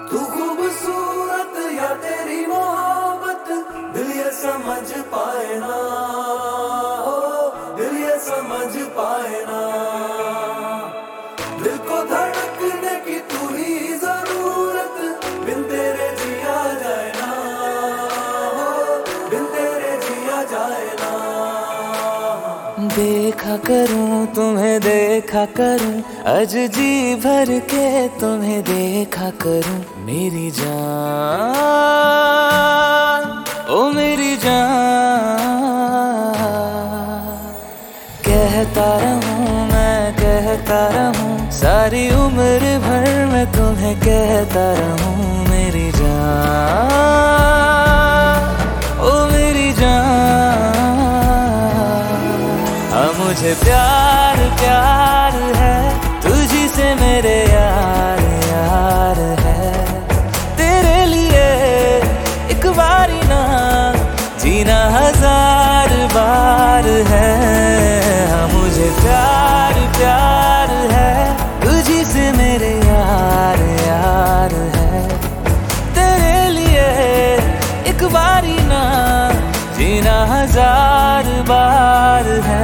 तू खूबसूरत या तेरी मोहब्बत दिल ये समझ पाए ना, हो दिल ये समझ पाए ना। दिल को धड़कने की तू ही जरूरत, बिन तेरे जिया जाए ना, हो बिन तेरे जिया जाए ना। देखा करूं तुम्हें देखा करूं, आज जी भर के तुम्हें देखा करूं। मेरी जान ओ मेरी जान, कहता रहूं मैं कहता रहूं, सारी उम्र भर मैं तुम्हें कहता रहूं। मेरी जान ओ मेरी जान, मुझे प्यार प्यार है तुझी से मेरे यार यार है। तेरे लिए एक बारी ना जीना हजार बार है। मुझे प्यार प्यार है तुझी से मेरे यार यार है। तेरे लिए एक बारी ना जीना हजार बार है।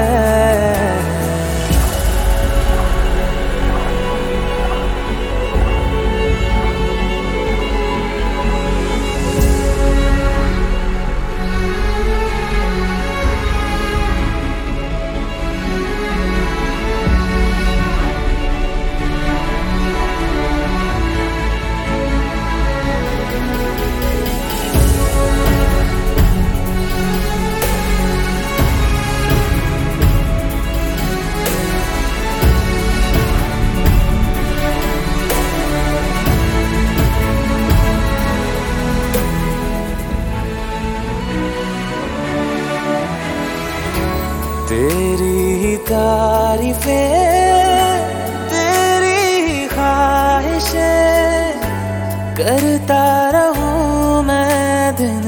तेरी तारीफें तेरी ख्वाहिशें करता रहूं मैं दिन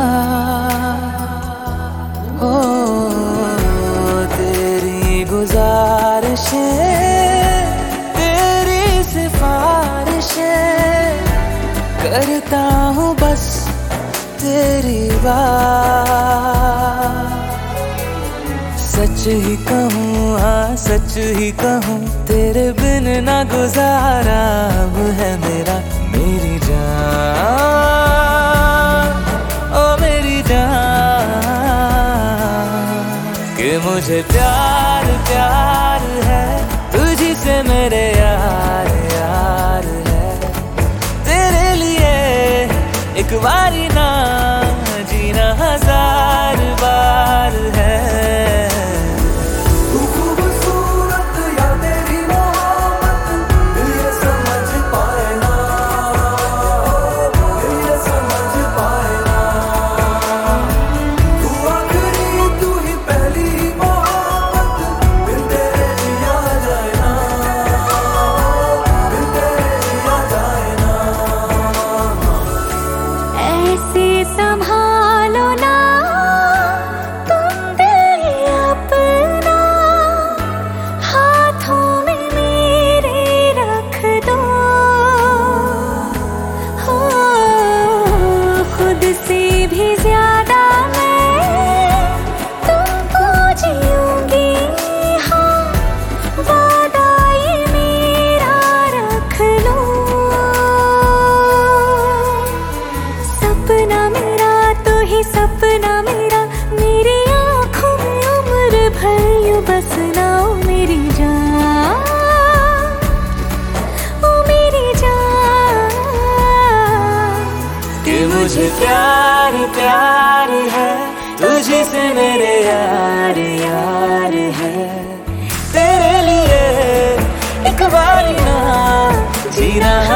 रात। हो तेरी गुजारिशें तेरी सिफारिशें करता हूँ बस तेरी बात। सच ही कहूँ हाँ सच ही कहूँ, तेरे बिन ना गुजारा अब है मेरा। मेरी जान ओ मेरी जान, कि मुझे प्यार प्यार है तुझी से मेरे यार यार है। तेरे लिए एक बारी ना जीना हजार बार है। संभालो ना तुम दिल अपना, हाथों में मेरे रख दो। हो खुद से भी ज्यादा मैं तुमको जीऊंगी, हाँ वादा ये मेरा रख लो। सपना मेरा तो ही सपना मेरा, मेरी आँखों में उम्र भर यूं बसना। ओ मेरी जान ओ मेरी जान, कि मुझे प्यार प्यार है तुझी से मेरे यार यार है। तेरे लिए एक बारी ना जीना